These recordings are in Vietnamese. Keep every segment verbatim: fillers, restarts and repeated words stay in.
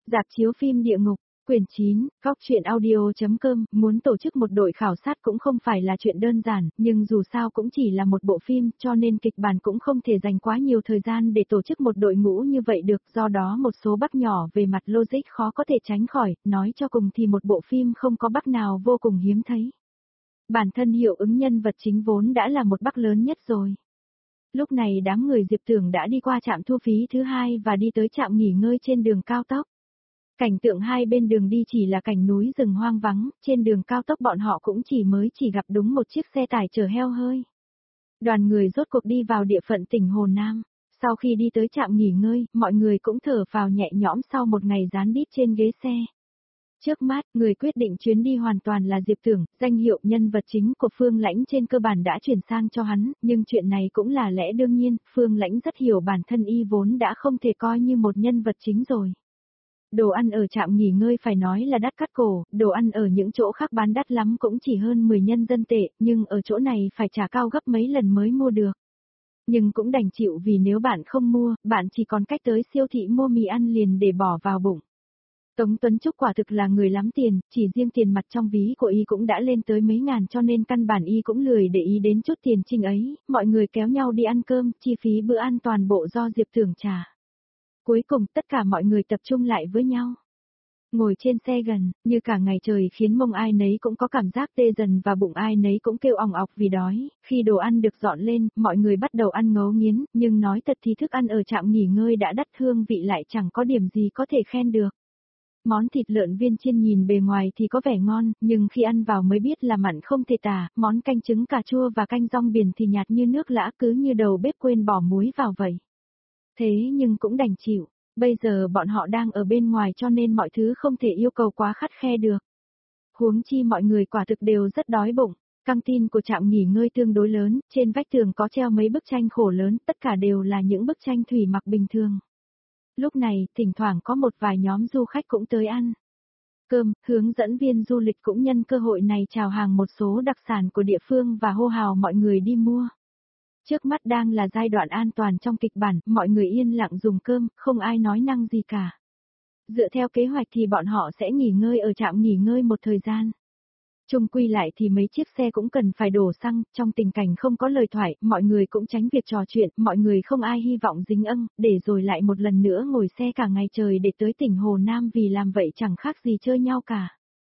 Rạp chiếu phim Địa Ngục, quyển chín, góc truyện audio.com, muốn tổ chức một đội khảo sát cũng không phải là chuyện đơn giản, nhưng dù sao cũng chỉ là một bộ phim, cho nên kịch bản cũng không thể dành quá nhiều thời gian để tổ chức một đội ngũ như vậy được, do đó một số bug nhỏ về mặt logic khó có thể tránh khỏi, nói cho cùng thì một bộ phim không có bug nào vô cùng hiếm thấy. Bản thân hiệu ứng nhân vật chính vốn đã là một bug lớn nhất rồi. Lúc này đám người Diệp Tưởng đã đi qua trạm thu phí thứ hai và đi tới trạm nghỉ ngơi trên đường cao tốc. Cảnh tượng hai bên đường đi chỉ là cảnh núi rừng hoang vắng, trên đường cao tốc bọn họ cũng chỉ mới chỉ gặp đúng một chiếc xe tải chở heo hơi. Đoàn người rốt cuộc đi vào địa phận tỉnh Hồ Nam. Sau khi đi tới trạm nghỉ ngơi, mọi người cũng thở phào nhẹ nhõm sau một ngày dán đít trên ghế xe. Trước mắt, người quyết định chuyến đi hoàn toàn là Diệp Tưởng, danh hiệu nhân vật chính của Phương Lãnh trên cơ bản đã chuyển sang cho hắn, nhưng chuyện này cũng là lẽ đương nhiên, Phương Lãnh rất hiểu bản thân y vốn đã không thể coi như một nhân vật chính rồi. Đồ ăn ở trạm nghỉ ngơi phải nói là đắt cắt cổ, đồ ăn ở những chỗ khác bán đắt lắm cũng chỉ hơn mười nhân dân tệ, nhưng ở chỗ này phải trả cao gấp mấy lần mới mua được. Nhưng cũng đành chịu vì nếu bạn không mua, bạn chỉ còn cách tới siêu thị mua mì ăn liền để bỏ vào bụng. Tống Tuấn Trúc quả thực là người lắm tiền, chỉ riêng tiền mặt trong ví của y cũng đã lên tới mấy ngàn cho nên căn bản y cũng lười để ý đến chút tiền trinh ấy, mọi người kéo nhau đi ăn cơm, chi phí bữa ăn toàn bộ do Diệp Tưởng trả. Cuối cùng tất cả mọi người tập trung lại với nhau. Ngồi trên xe gần, như cả ngày trời khiến mông ai nấy cũng có cảm giác tê dần và bụng ai nấy cũng kêu òng ọc vì đói, khi đồ ăn được dọn lên, mọi người bắt đầu ăn ngấu nghiến, nhưng nói thật thì thức ăn ở trạm nghỉ ngơi đã đắt hương vị lại chẳng có điểm gì có thể khen được. Món thịt lợn viên chiên nhìn bề ngoài thì có vẻ ngon, nhưng khi ăn vào mới biết là mặn không thể tả, món canh trứng cà chua và canh rong biển thì nhạt như nước lã cứ như đầu bếp quên bỏ muối vào vậy. Thế nhưng cũng đành chịu, bây giờ bọn họ đang ở bên ngoài cho nên mọi thứ không thể yêu cầu quá khắt khe được. Huống chi mọi người quả thực đều rất đói bụng, căng tin của trạm nghỉ ngơi tương đối lớn, trên vách tường có treo mấy bức tranh khổ lớn, tất cả đều là những bức tranh thủy mặc bình thường. Lúc này, thỉnh thoảng có một vài nhóm du khách cũng tới ăn cơm, hướng dẫn viên du lịch cũng nhân cơ hội này chào hàng một số đặc sản của địa phương và hô hào mọi người đi mua. Trước mắt đang là giai đoạn an toàn trong kịch bản, mọi người yên lặng dùng cơm, không ai nói năng gì cả. Dựa theo kế hoạch thì bọn họ sẽ nghỉ ngơi ở trạm nghỉ ngơi một thời gian. Chung quy lại thì mấy chiếc xe cũng cần phải đổ xăng, trong tình cảnh không có lời thoại, mọi người cũng tránh việc trò chuyện, mọi người không ai hy vọng dính ân, để rồi lại một lần nữa ngồi xe cả ngày trời để tới tỉnh Hồ Nam vì làm vậy chẳng khác gì chơi nhau cả.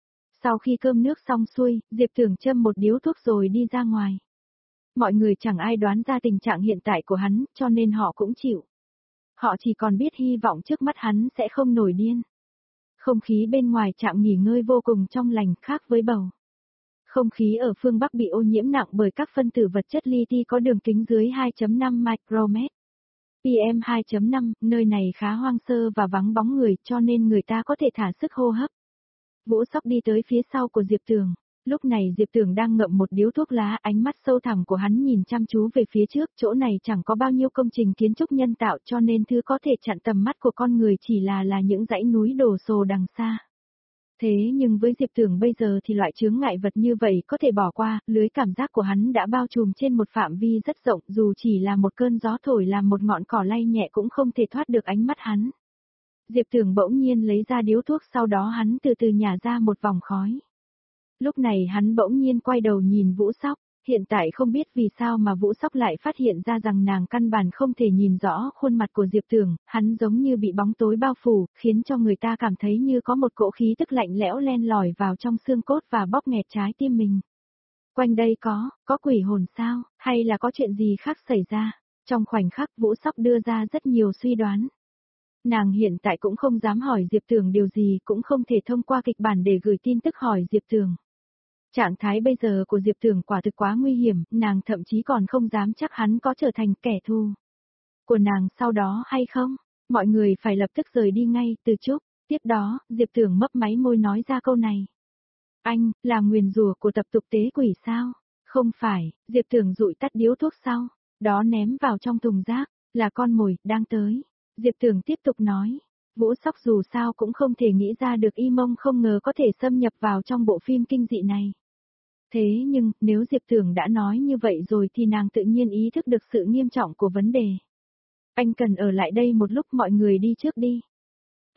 Sau khi cơm nước xong xuôi, Diệp Tưởng châm một điếu thuốc rồi đi ra ngoài. Mọi người chẳng ai đoán ra tình trạng hiện tại của hắn, cho nên họ cũng chịu. Họ chỉ còn biết hy vọng trước mắt hắn sẽ không nổi điên. Không khí bên ngoài trạm nghỉ ngơi vô cùng trong lành, khác với bầu. Không khí ở phương Bắc bị ô nhiễm nặng bởi các phân tử vật chất li ti có đường kính dưới hai phẩy năm micromet. pê em hai phẩy năm, nơi này khá hoang sơ và vắng bóng người cho nên người ta có thể thả sức hô hấp. Vũ Sóc đi tới phía sau của Diệp Tưởng. Lúc này Diệp Tưởng đang ngậm một điếu thuốc lá, ánh mắt sâu thẳm của hắn nhìn chăm chú về phía trước, chỗ này chẳng có bao nhiêu công trình kiến trúc nhân tạo cho nên thứ có thể chặn tầm mắt của con người chỉ là là những dãy núi đổ sồ đằng xa. Thế nhưng với Diệp Tưởng bây giờ thì loại chướng ngại vật như vậy có thể bỏ qua, lưới cảm giác của hắn đã bao trùm trên một phạm vi rất rộng, dù chỉ là một cơn gió thổi làm một ngọn cỏ lay nhẹ cũng không thể thoát được ánh mắt hắn. Diệp Tưởng bỗng nhiên lấy ra điếu thuốc, sau đó hắn từ từ nhả ra một vòng khói. Lúc này hắn bỗng nhiên quay đầu nhìn Vũ Sóc, hiện tại không biết vì sao mà Vũ Sóc lại phát hiện ra rằng nàng căn bản không thể nhìn rõ khuôn mặt của Diệp Tưởng, hắn giống như bị bóng tối bao phủ, khiến cho người ta cảm thấy như có một cỗ khí tức lạnh lẽo len lỏi vào trong xương cốt và bóp nghẹt trái tim mình. Quanh đây có, có quỷ hồn sao, hay là có chuyện gì khác xảy ra? Trong khoảnh khắc Vũ Sóc đưa ra rất nhiều suy đoán. Nàng hiện tại cũng không dám hỏi Diệp Tưởng điều gì, cũng không thể thông qua kịch bản để gửi tin tức hỏi Diệp Tưởng. Trạng thái bây giờ của Diệp Tưởng quả thực quá nguy hiểm, nàng thậm chí còn không dám chắc hắn có trở thành kẻ thù của nàng sau đó hay không. Mọi người phải lập tức rời đi ngay, từ chúc. Tiếp đó, Diệp Tưởng mấp máy môi nói ra câu này. Anh, là nguyền rủa của tập tục tế quỷ sao? Không phải, Diệp Tưởng dụi tắt điếu thuốc sau, đó ném vào trong thùng rác, là con mồi, đang tới. Diệp Tưởng tiếp tục nói. Vũ Sóc dù sao cũng không thể nghĩ ra được y mông không ngờ có thể xâm nhập vào trong bộ phim kinh dị này. Thế nhưng, nếu Diệp Tưởng đã nói như vậy rồi thì nàng tự nhiên ý thức được sự nghiêm trọng của vấn đề. Anh cần ở lại đây một lúc, mọi người đi trước đi.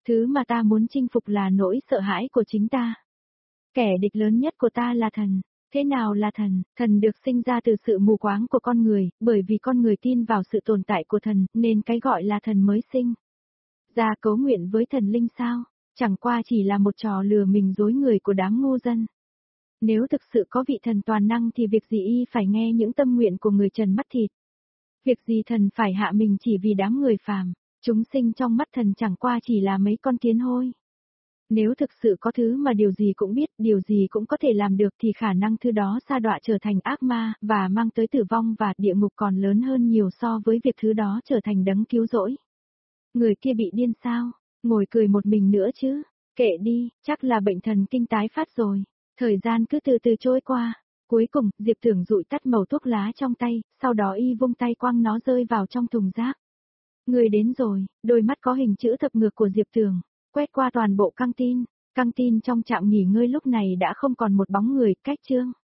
Thứ mà ta muốn chinh phục là nỗi sợ hãi của chính ta. Kẻ địch lớn nhất của ta là thần. Thế nào là thần? Thần được sinh ra từ sự mù quáng của con người, bởi vì con người tin vào sự tồn tại của thần, nên cái gọi là thần mới sinh. Ra cấu nguyện với thần linh sao? Chẳng qua chỉ là một trò lừa mình dối người của đám ngu dân. Nếu thực sự có vị thần toàn năng thì việc gì y phải nghe những tâm nguyện của người trần mắt thịt? Việc gì thần phải hạ mình chỉ vì đám người phàm? Chúng sinh trong mắt thần chẳng qua chỉ là mấy con kiến hôi. Nếu thực sự có thứ mà điều gì cũng biết, điều gì cũng có thể làm được thì khả năng thứ đó sa đọa trở thành ác ma, và mang tới tử vong và địa ngục còn lớn hơn nhiều so với việc thứ đó trở thành đấng cứu rỗi. Người kia bị điên sao? Ngồi cười một mình nữa chứ? Kệ đi, chắc là bệnh thần kinh tái phát rồi. Thời gian cứ từ từ trôi qua. Cuối cùng, Diệp Tưởng dụi tắt mẩu thuốc lá trong tay, sau đó y vung tay quăng nó rơi vào trong thùng rác. Người đến rồi, đôi mắt có hình chữ thập ngược của Diệp Tưởng quét qua toàn bộ căng tin. Căng tin trong trạm nghỉ ngơi lúc này đã không còn một bóng người, cách chương.